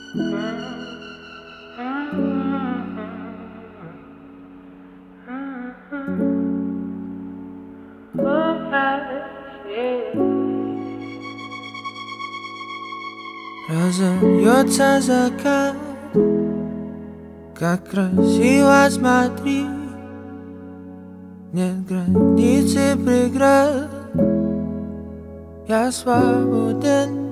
Разольется закат, как красиво, смотри. Нет границы преград, я свободен.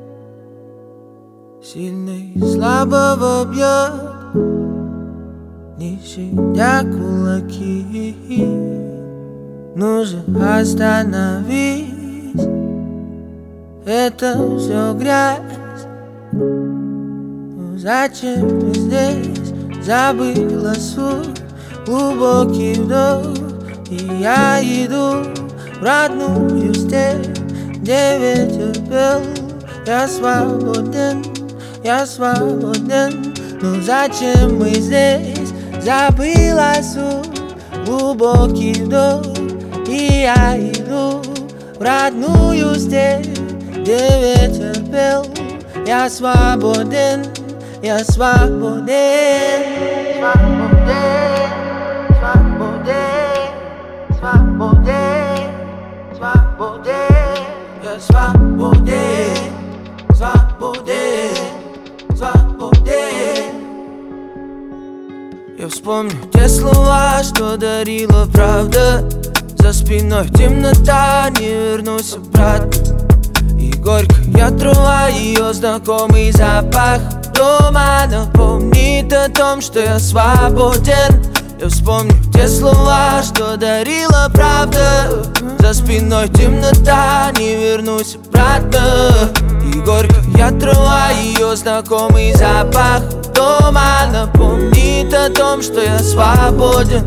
Сильный слабого бьет, не щадя кулаки. Нужно остановить, это все грязь. Ну зачем ты здесь? Забыла суть, глубокий вдох. И я иду в родную степь, где ветер пел. Я свободен, я свободен. Ну зачем мы здесь? Забыла суть, глубокий вдох. И я иду в родную степь, где ветер пел. Я свободен, я свободен. Свободен, свободен, свободен, свободен. Я свободен, свободен, свободен. Я вспомню те слова, что дарила правда. За спиной темнота, не вернусь обратно. И горькая трава, ее знакомый запах дома напомнит о том, что я свободен. Я вспомню те слова, что дарила правда. За спиной темнота, не вернусь обратно. И горькая трава, ее знакомый запах дома напомнит о том, что я свободен.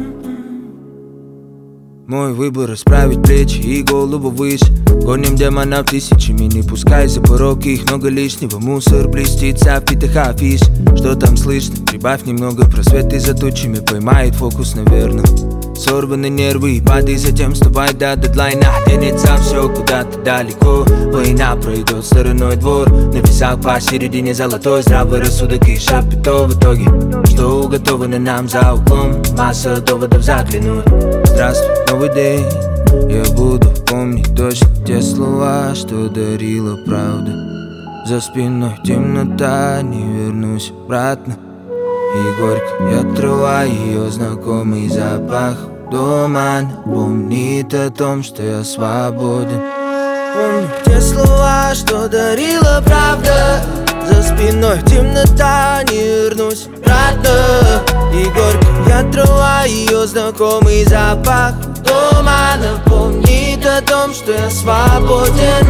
Мой выбор — расправить плечи и голову выше. Гоним демонов тысячами, не пускай за порог их много лишнего. Мусор блестится в впитых афиш. Что там слышно? Прибавь немного, просветы за тучами поймает фокус, наверное. Сорваны нервы и падай, затем вставай до дедлайна. Тянется все куда-то далеко. Война пройдет стороной двор. На весах посередине золотой здравый рассудок и шапито в итоге. Что уготовано нам за углом, масса доводов заглянуть. Здравствуй, новый день. Я буду помнить точно те слова, что дарила правда. За спиной темнота, не вернусь обратно. И горькая трава, ее знакомый запах дома напомнит о том, что я свободен. Помню те слова, что дарила правда. За спиной темнота, не вернусь обратно. И горькая трава, ее знакомый запах дома напомнит о том, что я свободен.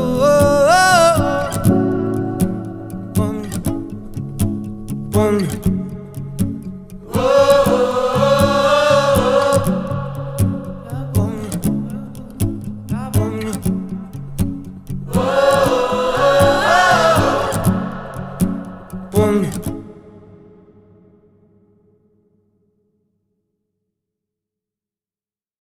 Помню.